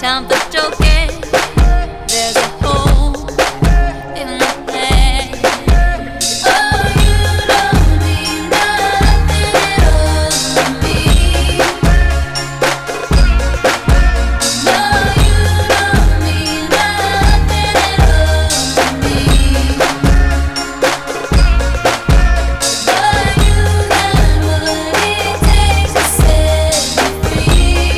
I'm the joking. There's a hole in my head. Oh, you don't mean nothing at all to me. No, you don't mean nothing at all to me. But you got what it takes to set me free.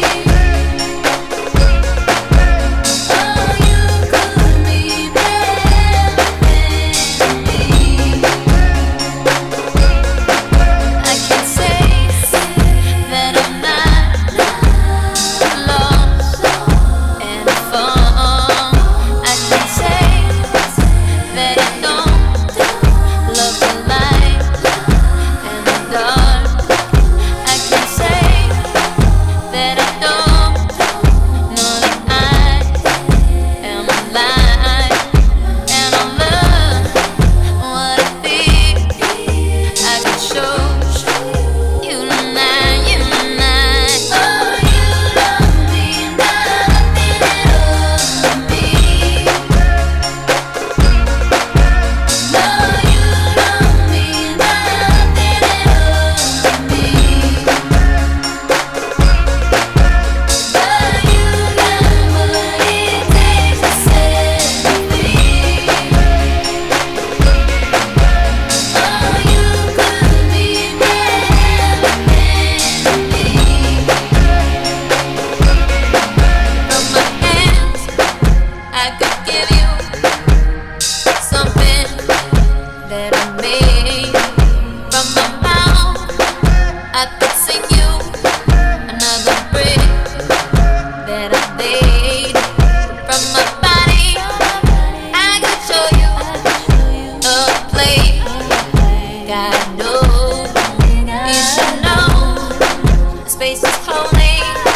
Oh, you could mean everything to me. I can say that I'm not lost and found. I can say that I don't love the light and the dark. I can say that I don't know that I am alive and I love what I feel. I can show you tonight, you tonight. Oh, you don't mean nothing at all to me. No, you don't mean nothing at all to me. But you got what it takes to set me free. Oh, you could mean everything to me. From my hands, I could give you something that I made. From my mouth, I could sing you another brick that I laid. From my body, I could show you a place. God knows, you should know, space is holy.